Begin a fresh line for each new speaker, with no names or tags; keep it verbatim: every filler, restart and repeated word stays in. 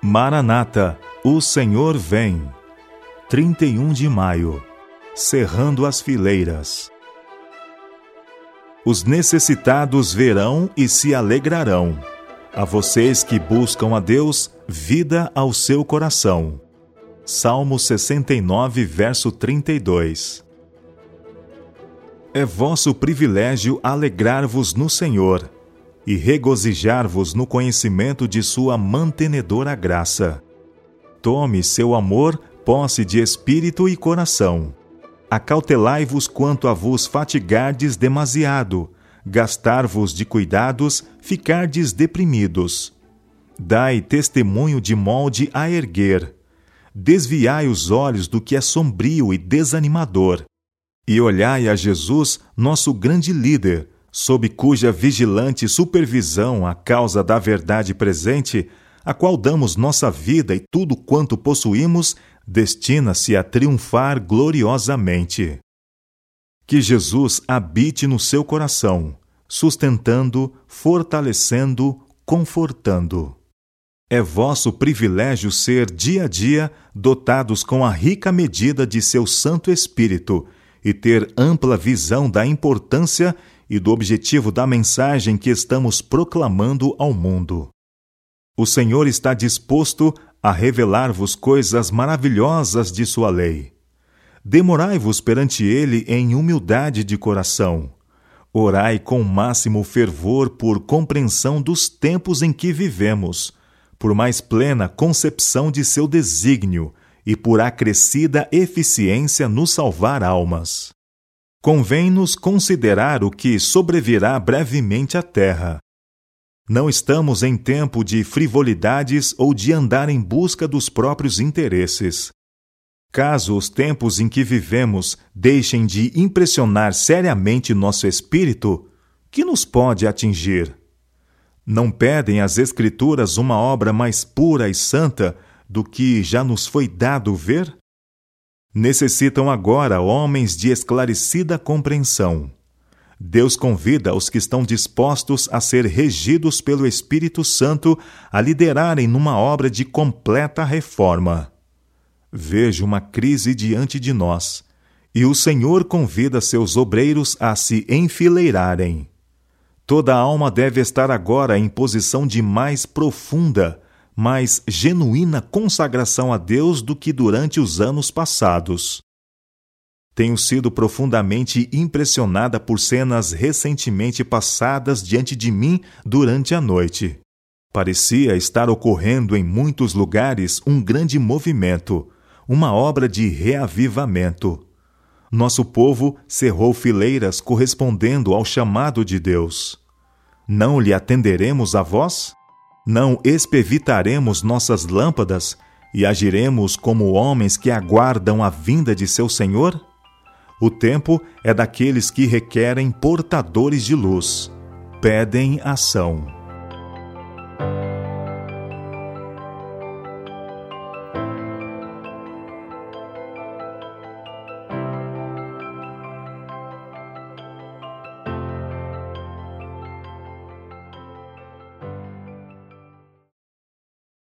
Maranata, o Senhor vem. trinta e um de maio. Cerrando as fileiras. Os necessitados verão e se alegrarão. A vocês que buscam a Deus, vida ao seu coração. Salmo sessenta e nove, verso trinta e dois. É vosso privilégio alegrar-vos no Senhor e regozijar-vos no conhecimento de sua mantenedora graça. Tome seu amor posse de espírito e coração. Acautelai-vos quanto a vos fatigardes demasiado, gastar-vos de cuidados, ficardes deprimidos. Dai testemunho de molde a erguer. Desviai os olhos do que é sombrio e desanimador. E olhai a Jesus, nosso grande líder, sob cuja vigilante supervisão a causa da verdade presente, a qual damos nossa vida e tudo quanto possuímos, destina-se a triunfar gloriosamente. Que Jesus habite no seu coração, sustentando, fortalecendo, confortando. É vosso privilégio ser, dia a dia, dotados com a rica medida de seu Santo Espírito e ter ampla visão da importância e do objetivo da mensagem que estamos proclamando ao mundo. O Senhor está disposto a revelar-vos coisas maravilhosas de sua lei. Demorai-vos perante ele em humildade de coração. Orai com máximo fervor por compreensão dos tempos em que vivemos, por mais plena concepção de seu desígnio e por acrescida eficiência no salvar almas. Convém-nos considerar o que sobrevirá brevemente à terra. Não estamos em tempo de frivolidades ou de andar em busca dos próprios interesses. Caso os tempos em que vivemos deixem de impressionar seriamente nosso espírito, que nos pode atingir? Não pedem as Escrituras uma obra mais pura e santa do que já nos foi dado ver? Necessitam agora homens de esclarecida compreensão. Deus convida os que estão dispostos a ser regidos pelo Espírito Santo a liderarem numa obra de completa reforma. Vejo uma crise diante de nós, e o Senhor convida seus obreiros a se enfileirarem. Toda alma deve estar agora em posição de mais profunda, mais genuína consagração a Deus do que durante os anos passados. Tenho sido profundamente impressionada por cenas recentemente passadas diante de mim durante a noite. Parecia estar ocorrendo em muitos lugares um grande movimento, uma obra de reavivamento. Nosso povo cerrou fileiras correspondendo ao chamado de Deus. Não lhe atenderemos a voz? Não espevitaremos nossas lâmpadas e agiremos como homens que aguardam a vinda de seu Senhor? O tempo é daqueles que requerem portadores de luz. Pedem ação.